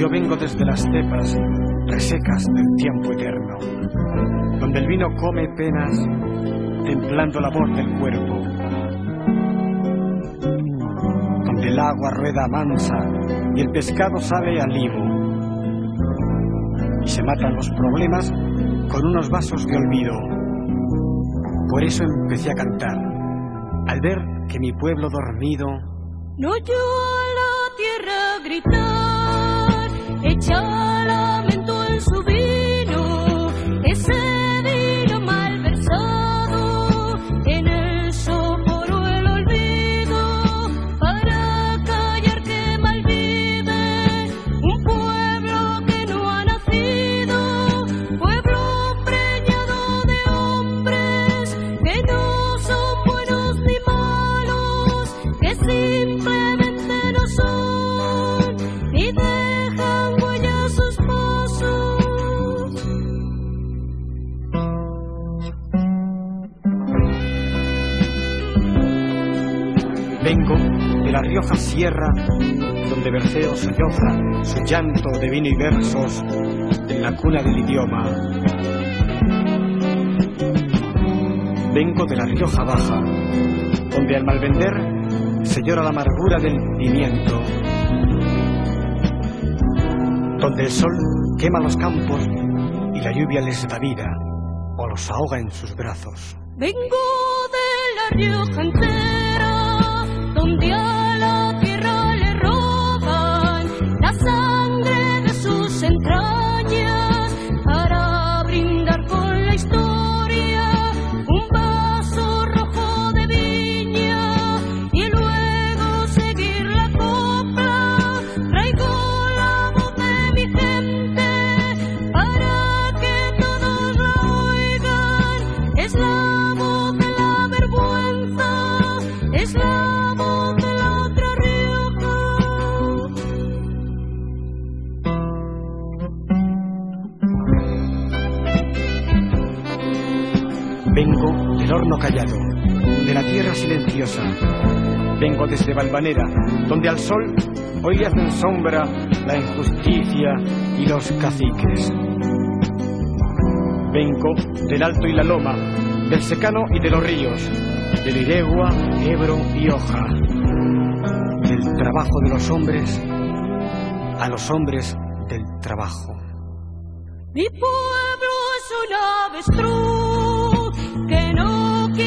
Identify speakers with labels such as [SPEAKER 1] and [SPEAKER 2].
[SPEAKER 1] Yo vengo desde las cepas resecas del tiempo eterno, donde el vino come penas, templando la voz del cuerpo, donde el agua rueda mansa y el pescado sabe alivo, y se matan los problemas con unos vasos de olvido. Por eso empecé a cantar, al ver que mi pueblo dormido
[SPEAKER 2] no oyó a la tierra gritar, echa lamento en su vino, ese vino malversado, en el sopor el olvido, para callar que malvive un pueblo que no ha nacido, pueblo preñado de hombres que no son buenos ni malos, que simplemente no son ni dejan huellas sus pasos.
[SPEAKER 1] vengo de la Rioja Sierra, donde Berceo solloza su llanto de vino y versos en la cuna del idioma. Vengo de la Rioja Baja, donde al malvender se llora la amargura del pimiento, donde el sol quema los campos y la lluvia les da vida o los ahoga en sus brazos.
[SPEAKER 2] Vengo de la Rioja entera, donde a la tierra le roban la sangre de sus entrañas para brindar con la historia un vaso rojo de viña y luego seguir la copla. Traigo la voz de mi gente para que todos la oigan. Es la voz de la vergüenza, es la voz de la otra Rioja.
[SPEAKER 1] Vengo del horno callado, de la tierra silenciosa. Vengo desde Valvanera, donde al sol hoy le hacen sombra la injusticia y los caciques. Vengo del Alto y la Loma, del Secano y de los ríos, del Iregua, Ebro y Oja, del trabajo de los hombres a los hombres del trabajo.
[SPEAKER 2] Mi pueblo es un avestruz que no